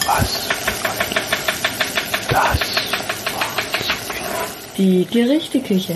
Was? Das Die Gerichteküche.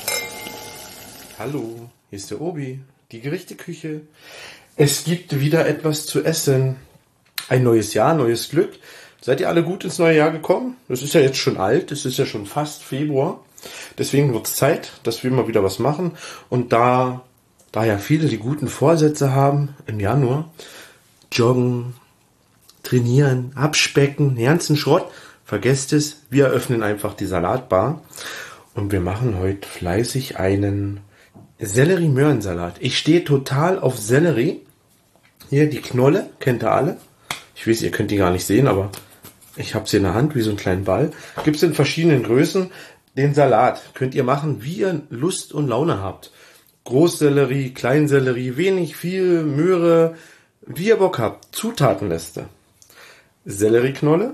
Hallo, hier ist der Obi, die Gerichteküche. Es gibt wieder etwas zu essen. Ein neues Jahr, neues Glück. Seid ihr alle gut ins neue Jahr gekommen? Das ist ja jetzt schon alt, es ist ja schon fast Februar. Deswegen wird es Zeit, dass wir mal wieder was machen. Und da ja viele die guten Vorsätze haben im Januar, joggen, trainieren, abspecken, den ganzen Schrott, vergesst es, wir öffnen einfach die Salatbar und wir machen heute fleißig einen Sellerie-Möhrensalat. Ich stehe total auf Sellerie. Hier die Knolle, kennt ihr alle. Ich weiß, ihr könnt die gar nicht sehen, aber ich habe sie in der Hand wie so einen kleinen Ball. Gibt es in verschiedenen Größen. Den Salat könnt ihr machen, wie ihr Lust und Laune habt. Großsellerie, Kleinsellerie, wenig, viel, Möhre, wie ihr Bock habt. Zutatenliste. Sellerieknolle,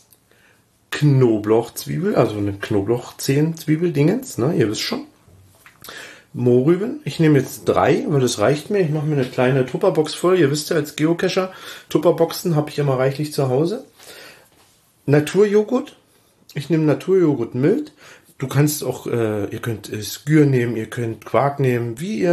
Knoblauchzwiebel, also eine Knoblauchzehen-Zwiebel-Dingens, ne, ihr wisst schon. Mohrrüben, ich nehme jetzt 3, weil das reicht mir. Ich mache mir eine kleine Tupperbox voll. Ihr wisst ja, als Geocacher, Tupperboxen habe ich immer reichlich zu Hause. Naturjoghurt, ich nehme Naturjoghurt mild. Du kannst auch, ihr könnt Skür nehmen, ihr könnt Quark nehmen, wie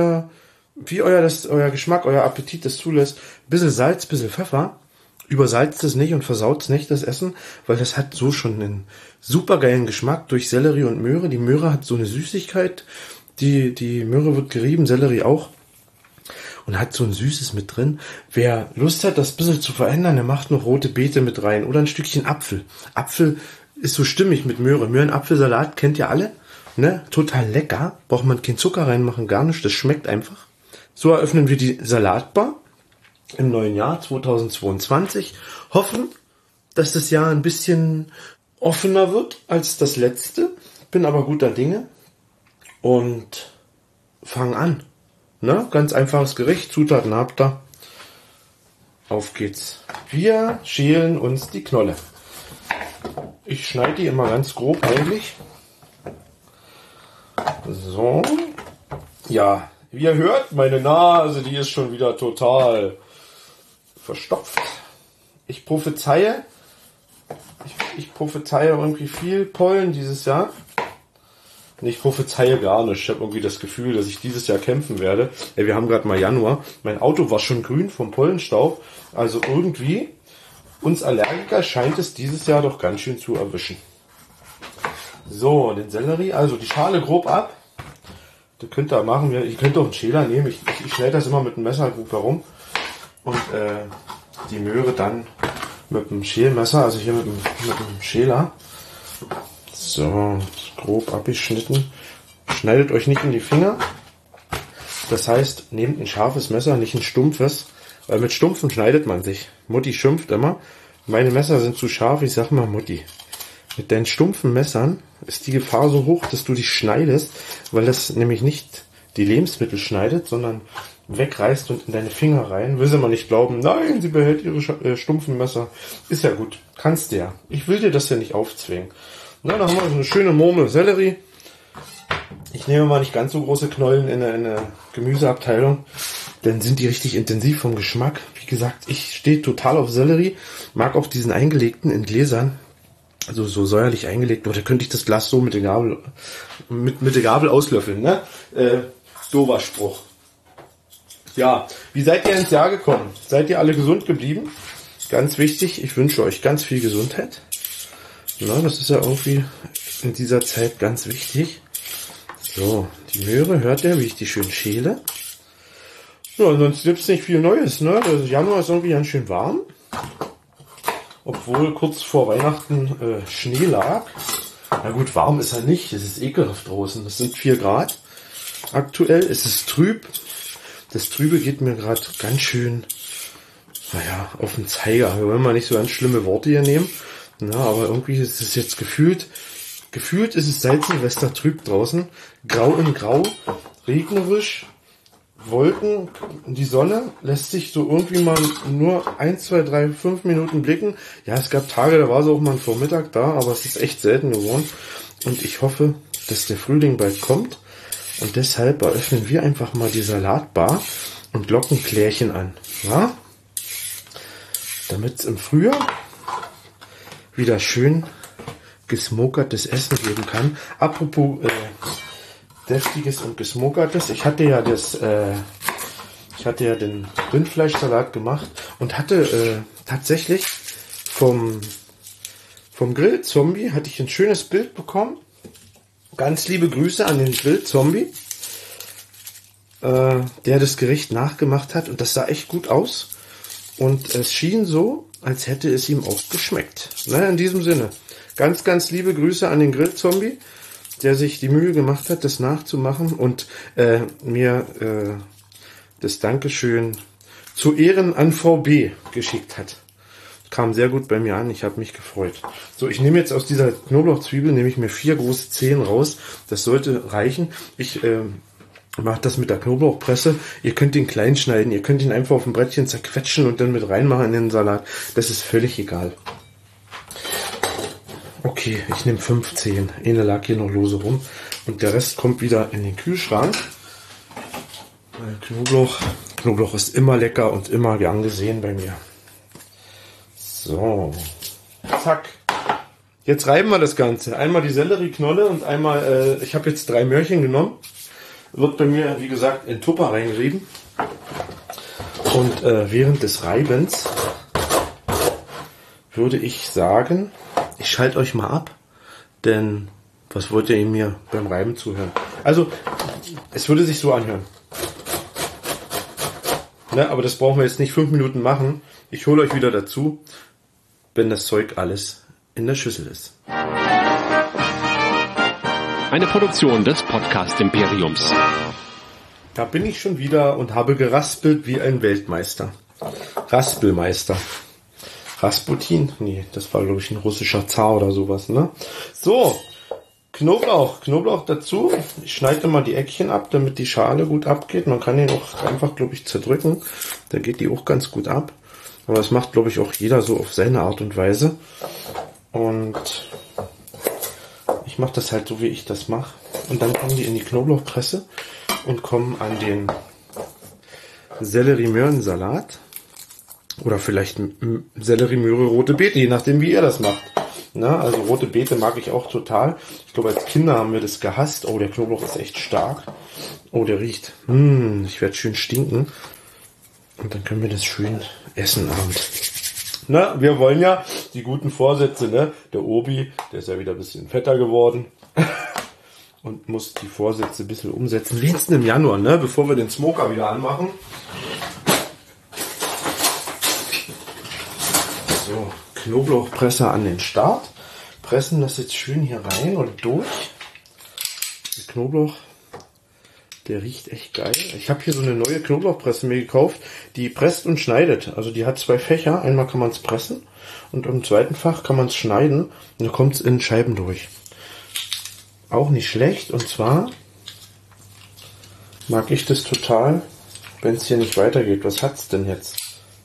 euer Geschmack, euer Appetit das zulässt. Bisschen Salz, bisschen Pfeffer. Übersalzt es nicht und versaut es nicht, das Essen, weil das hat so schon einen supergeilen Geschmack durch Sellerie und Möhre. Die Möhre hat so eine Süßigkeit, die Möhre wird gerieben, Sellerie auch und hat so ein Süßes mit drin. Wer Lust hat, das ein bisschen zu verändern, der macht noch rote Beete mit rein oder ein Stückchen Apfel. Apfel ist so stimmig mit Möhre. Möhren-Apfelsalat kennt ihr alle, ne? Total lecker, braucht man keinen Zucker reinmachen, gar nicht, das schmeckt einfach. So eröffnen wir die Salatbar im neuen Jahr 2022. Hoffen, dass das Jahr ein bisschen offener wird als das letzte. Bin aber guter Dinge. Und fangen an. Ne? Ganz einfaches Gericht. Zutaten habt ihr. Auf geht's. Wir schälen uns die Knolle. Ich schneide die immer ganz grob eigentlich. So. Ja, wie ihr hört, meine Nase, die ist schon wieder total verstopft. Ich prophezeie irgendwie viel Pollen dieses Jahr. Ich prophezeie gar nicht. Ich habe irgendwie das Gefühl, dass ich dieses Jahr kämpfen werde. Ja, wir haben gerade mal Januar. Mein Auto war schon grün vom Pollenstaub. Also irgendwie, uns Allergiker scheint es dieses Jahr doch ganz schön zu erwischen. So, den Sellerie, also die Schale grob ab. Das könnt ihr machen. Ihr könnt auch einen Schäler nehmen. Ich schneide das immer mit dem Messer grob herum. Und die Möhre dann mit dem Schälmesser, also hier mit dem Schäler. So, grob abgeschnitten. Schneidet euch nicht in die Finger. Das heißt, nehmt ein scharfes Messer, nicht ein stumpfes. Weil mit stumpfen schneidet man sich. Mutti schimpft immer. Meine Messer sind zu scharf, ich sag mal Mutti. Mit deinen stumpfen Messern ist die Gefahr so hoch, dass du dich schneidest, weil das nämlich nicht die Lebensmittel schneidet, sondern wegreißt und in deine Finger rein. Will sie mal nicht glauben, nein, sie behält ihre stumpfen Messer. Ist ja gut, kannst du ja. Ich will dir das ja nicht aufzwingen. Na, da haben wir so eine schöne Murmel Sellerie. Ich nehme mal nicht ganz so große Knollen in der Gemüseabteilung, dann sind die richtig intensiv vom Geschmack. Wie gesagt, ich stehe total auf Sellerie, mag auch diesen eingelegten in Gläsern, also so säuerlich eingelegt. Oder könnte ich das Glas so mit der Gabel auslöffeln, ne? Doofer Spruch. Ja, wie seid ihr ins Jahr gekommen? Seid ihr alle gesund geblieben? Ganz wichtig, ich wünsche euch ganz viel Gesundheit. Na, das ist ja irgendwie in dieser Zeit ganz wichtig. So, die Möhre, hört ihr, wie ich die schön schäle? Ja, ansonsten gibt es nicht viel Neues, ne? Der Januar ist irgendwie ganz schön warm. Obwohl kurz vor Weihnachten Schnee lag. Na gut, warm ist er nicht, es ist ekelhaft draußen. Das sind 4 Grad. Aktuell ist es trüb. Das Trübe geht mir gerade ganz schön, auf den Zeiger. Wir wollen mal nicht so ganz schlimme Worte hier nehmen. Na, aber irgendwie ist es jetzt gefühlt ist es seit Silvester trüb draußen. Grau in Grau, regnerisch, Wolken, die Sonne lässt sich so irgendwie mal nur 1, 2, 3, 5 Minuten blicken. Ja, es gab Tage, da war sie auch mal ein Vormittag da, aber es ist echt selten geworden. Und ich hoffe, dass der Frühling bald kommt. Und deshalb eröffnen wir einfach mal die Salatbar und locken Klärchen an. Ja? Damit es im Frühjahr wieder schön gesmokertes Essen geben kann. Apropos deftiges und gesmokertes. Ich hatte ja den Rindfleischsalat gemacht und hatte tatsächlich vom Grillzombie hatte ich ein schönes Bild bekommen. Ganz liebe Grüße an den Grillzombie, der das Gericht nachgemacht hat, und das sah echt gut aus. Und es schien so, als hätte es ihm auch geschmeckt. Na, in diesem Sinne, ganz, ganz liebe Grüße an den Grillzombie, der sich die Mühe gemacht hat, das nachzumachen und mir das Dankeschön zu Ehren an VB geschickt hat. Kam sehr gut bei mir an, ich habe mich gefreut. So, ich nehme jetzt aus dieser Knoblauchzwiebel, nehme ich mir 4 große Zehen raus. Das sollte reichen. Ich mache das mit der Knoblauchpresse. Ihr könnt ihn klein schneiden, ihr könnt ihn einfach auf dem Brettchen zerquetschen und dann mit reinmachen in den Salat. Das ist völlig egal. Okay, ich nehme 5 Zehen. Eine lag hier noch lose rum. Und der Rest kommt wieder in den Kühlschrank. Knoblauch ist immer lecker und immer gern gesehen bei mir. So, zack. Jetzt reiben wir das Ganze. Einmal die Sellerieknolle und einmal, ich habe jetzt 3 Möhrchen genommen. Wird bei mir, wie gesagt, in Tupper reingerieben. Und während des Reibens würde ich sagen, ich schalte euch mal ab, denn was wollt ihr mir beim Reiben zuhören? Also, es würde sich so anhören. Ne, aber das brauchen wir jetzt nicht 5 Minuten machen. Ich hole euch wieder dazu, wenn das Zeug alles in der Schüssel ist. Eine Produktion des Podcast-Imperiums. Da bin ich schon wieder und habe geraspelt wie ein Weltmeister. Raspelmeister. Rasputin? Nee, das war, glaube ich, ein russischer Zar oder sowas, ne? So, Knoblauch dazu. Ich schneide mal die Eckchen ab, damit die Schale gut abgeht. Man kann den auch einfach, glaube ich, zerdrücken. Da geht die auch ganz gut ab. Aber das macht, glaube ich, auch jeder so auf seine Art und Weise. Und ich mache das halt so, wie ich das mache. Und dann kommen die in die Knoblauchpresse und kommen an den Sellerie-Möhrensalat. Oder vielleicht Sellerie-Möhre, rote Beete, je nachdem, wie ihr das macht. Na, also rote Beete mag ich auch total. Ich glaube, als Kinder haben wir das gehasst. Oh, der Knoblauch ist echt stark. Oh, der riecht. Ich werde schön stinken. Und dann können wir das schön essen abends. Na, wir wollen ja die guten Vorsätze, ne? Der Obi, der ist ja wieder ein bisschen fetter geworden. Und muss die Vorsätze ein bisschen umsetzen. Wenigstens im Januar, ne? Bevor wir den Smoker wieder anmachen. So, Knoblauchpresse an den Start. Pressen das jetzt schön hier rein und durch. Der Knoblauch, der riecht echt geil. Ich habe hier so eine neue Knoblauchpresse mir gekauft, die presst und schneidet. Also die hat 2 Fächer. Einmal kann man es pressen und im zweiten Fach kann man es schneiden. Und dann kommt es in Scheiben durch. Auch nicht schlecht. Und zwar mag ich das total, wenn es hier nicht weitergeht. Was hat's denn jetzt?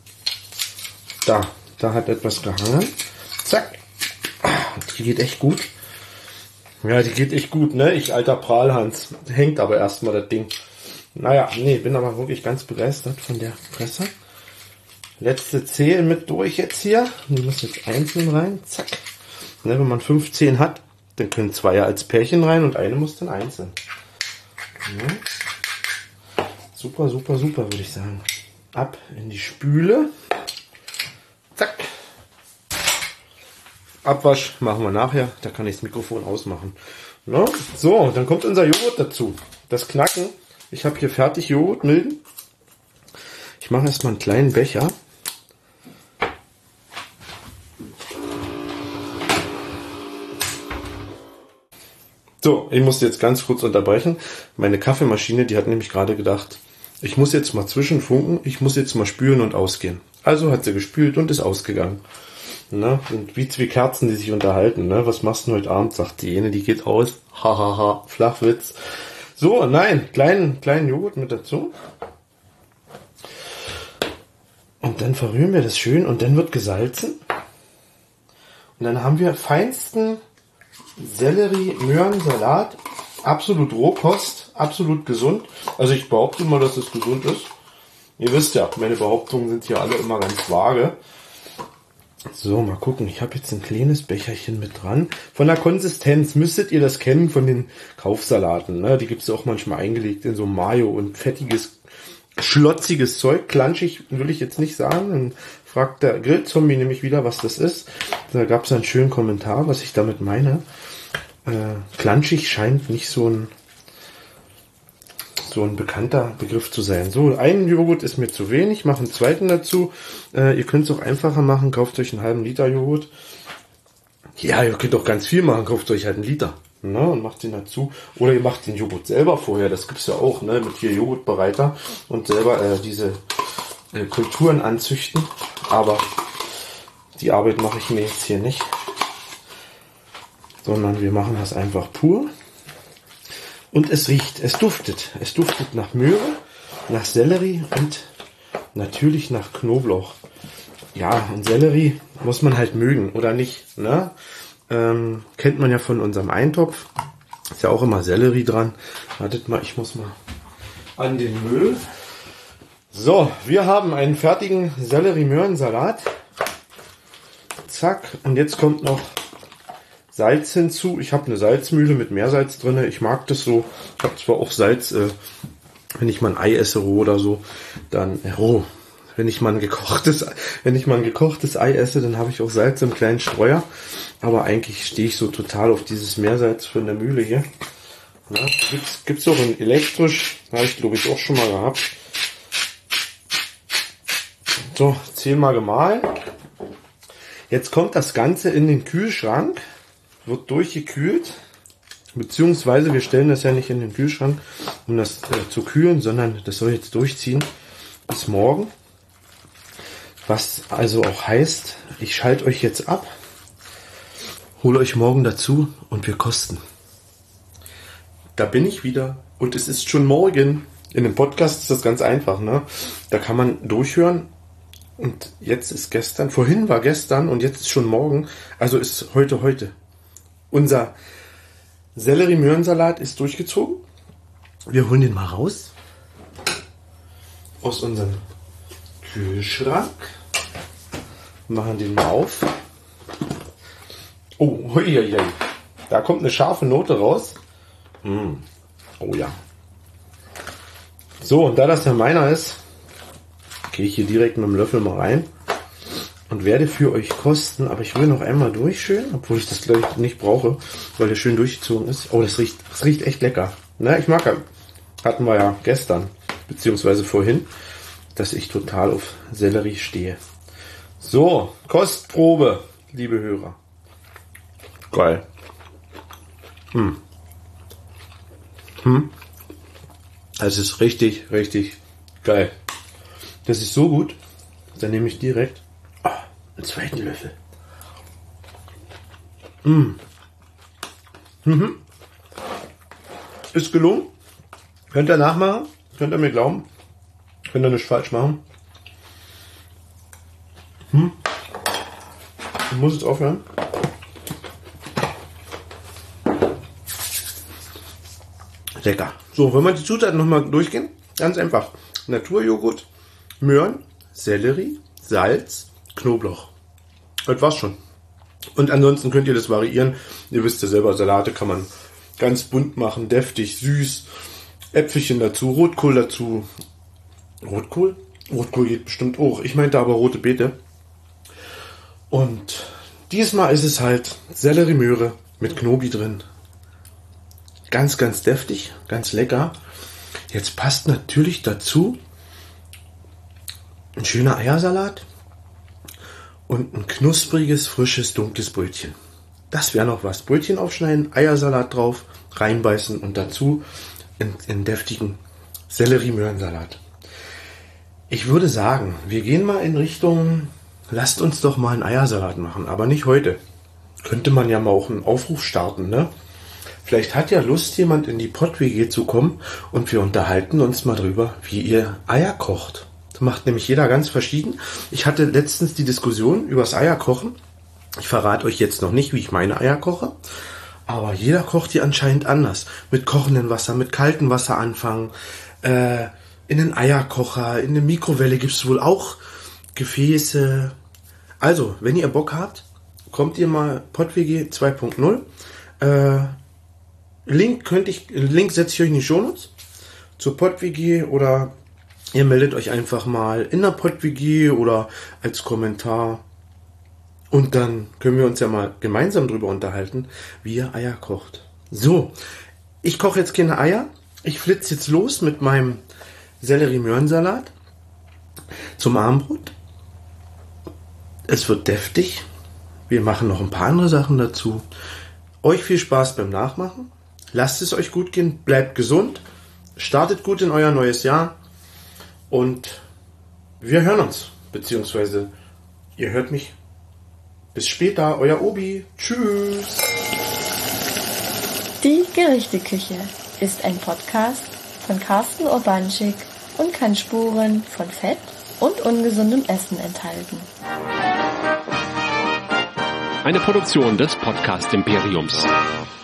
Da hat etwas gehangen. Zack. Die geht echt gut. Ja, die geht echt gut, ne? Ich alter Prahlhans. Hängt aber erstmal das Ding. Naja, nee, bin aber wirklich ganz begeistert von der Presse. Letzte Zehe mit durch jetzt hier. Die muss jetzt einzeln rein. Zack. Ne, wenn man 5 Zehen hat, dann können 2 ja als Pärchen rein und eine muss dann einzeln. Ja. Super, super, super, würde ich sagen. Ab in die Spüle. Zack. Abwasch machen wir nachher. Da kann ich das Mikrofon ausmachen. No? So, dann kommt unser Joghurt dazu. Das Knacken. Ich habe hier fertig Joghurt, milden. Ich mache erstmal einen kleinen Becher. So, ich musste jetzt ganz kurz unterbrechen. Meine Kaffeemaschine, die hat nämlich gerade gedacht, ich muss jetzt mal zwischenfunken, ich muss jetzt mal spülen und ausgehen. Also hat sie gespült und ist ausgegangen. Ne? Sind wie 2 Kerzen, die sich unterhalten. Ne? Was machst du heute Abend? Sagt die eine, die geht aus. Hahaha, Flachwitz. So, nein, kleinen Joghurt mit dazu. Und dann verrühren wir das schön und dann wird gesalzen. Und dann haben wir feinsten Sellerie-Möhrensalat. Absolut Rohkost, absolut gesund. Also ich behaupte mal, dass es gesund ist. Ihr wisst ja, meine Behauptungen sind hier alle immer ganz vage. So, mal gucken. Ich habe jetzt ein kleines Becherchen mit dran. Von der Konsistenz müsstet ihr das kennen von den Kaufsalaten. Ne? Die gibt es auch manchmal eingelegt in so Mayo und fettiges, schlotziges Zeug. Klanschig will ich jetzt nicht sagen. Dann fragt der Grillzombie nämlich wieder, was das ist. Da gab es einen schönen Kommentar, was ich damit meine. Klanschig scheint nicht so ein bekannter Begriff zu sein. So, ein Joghurt ist mir zu wenig, mache einen zweiten dazu. Ihr könnt es auch einfacher machen, kauft euch einen halben Liter Joghurt. Ja, ihr könnt auch ganz viel machen, kauft euch halt einen Liter, ne, und macht den dazu. Oder ihr macht den Joghurt selber vorher, das gibt's ja auch, ne, mit hier Joghurtbereiter und selber diese Kulturen anzüchten. Aber die Arbeit mache ich mir jetzt hier nicht, sondern wir machen das einfach pur. Und es riecht, es duftet nach Möhre, nach Sellerie und natürlich nach Knoblauch. Ja, und Sellerie muss man halt mögen, oder nicht, ne? Kennt man ja von unserem Eintopf. Ist ja auch immer Sellerie dran. Wartet mal, ich muss mal an den Müll. So, wir haben einen fertigen Sellerie-Möhrensalat. Zack, und jetzt kommt noch Salz hinzu. Ich habe eine Salzmühle mit Meersalz drin. Ich mag das so. Ich habe zwar auch Salz, wenn ich mal ein Ei esse roh oder so, dann roh. Wenn ich mal ein gekochtes Ei esse, dann habe ich auch Salz im kleinen Streuer. Aber eigentlich stehe ich so total auf dieses Meersalz von der Mühle hier. Ja, gibt's auch in elektrisch. Habe ich glaube ich auch schon mal gehabt. So, 10-mal gemahlen. Jetzt kommt das Ganze in den Kühlschrank. Wird durchgekühlt, beziehungsweise wir stellen das ja nicht in den Kühlschrank, um das zu kühlen, sondern das soll jetzt durchziehen bis morgen. Was also auch heißt, ich schalte euch jetzt ab, hole euch morgen dazu und wir kosten. Da bin ich wieder und es ist schon morgen. In dem Podcast ist das ganz einfach, ne? Da kann man durchhören und jetzt ist gestern, vorhin war gestern und jetzt ist schon morgen, also ist heute. Unser Sellerie-Möhrensalat ist durchgezogen. Wir holen den mal raus aus unserem Kühlschrank. Machen den mal auf. Oh, huiuiui. Da kommt eine scharfe Note raus. Oh ja. So, und da das ja meiner ist, gehe ich hier direkt mit dem Löffel mal rein. Und werde für euch kosten, aber ich will noch einmal durch schön, obwohl ich das glaube ich nicht brauche, weil der schön durchgezogen ist. Oh, das riecht echt lecker. Ne, ich mag ja, hatten wir ja gestern, beziehungsweise vorhin, dass ich total auf Sellerie stehe. So, Kostprobe, liebe Hörer. Geil. Das ist richtig, richtig geil. Das ist so gut, dann nehme ich direkt einen zweiten Löffel. Ist gelungen. Könnt ihr nachmachen. Könnt ihr mir glauben. Könnt ihr nicht falsch machen. Ich muss jetzt aufhören. Lecker. So, wenn wir die Zutaten nochmal durchgehen. Ganz einfach. Naturjoghurt, Möhren, Sellerie, Salz, Knoblauch. Das war's schon. Und ansonsten könnt ihr das variieren. Ihr wisst ja selber, Salate kann man ganz bunt machen, deftig, süß. Äpfelchen dazu, Rotkohl dazu. Rotkohl? Rotkohl geht bestimmt auch. Ich meinte aber rote Beete. Und diesmal ist es halt Sellerie-Möhre mit Knobi drin. Ganz, ganz deftig, ganz lecker. Jetzt passt natürlich dazu ein schöner Eiersalat. Und ein knuspriges, frisches, dunkles Brötchen. Das wäre noch was. Brötchen aufschneiden, Eiersalat drauf, reinbeißen und dazu einen deftigen Sellerie-Möhrensalat. Ich würde sagen, wir gehen mal in Richtung, lasst uns doch mal einen Eiersalat machen, aber nicht heute. Könnte man ja mal auch einen Aufruf starten, ne? Vielleicht hat ja Lust, jemand in die Pott-WG zu kommen und wir unterhalten uns mal drüber, wie ihr Eier kocht. Macht nämlich jeder ganz verschieden. Ich hatte letztens die Diskussion über das Eierkochen. Ich verrate euch jetzt noch nicht, wie ich meine Eier koche. Aber jeder kocht die anscheinend anders. Mit kochendem Wasser, mit kaltem Wasser anfangen. In den Eierkocher, in der Mikrowelle gibt es wohl auch Gefäße. Also, wenn ihr Bock habt, kommt ihr mal PodWG 2.0. Link setze ich euch in die Shownotes zur PodWG oder ihr meldet euch einfach mal in der PodWG oder als Kommentar. Und dann können wir uns ja mal gemeinsam drüber unterhalten, wie ihr Eier kocht. So, ich koche jetzt keine Eier. Ich flitze jetzt los mit meinem Sellerie-Möhrensalat zum Abendbrot. Es wird deftig. Wir machen noch ein paar andere Sachen dazu. Euch viel Spaß beim Nachmachen. Lasst es euch gut gehen. Bleibt gesund. Startet gut in euer neues Jahr. Und wir hören uns. Beziehungsweise ihr hört mich. Bis später. Euer Obi. Tschüss. Die Gerichteküche ist ein Podcast von Carsten Urbanschik und kann Spuren von Fett und ungesundem Essen enthalten. Eine Produktion des Podcast Imperiums.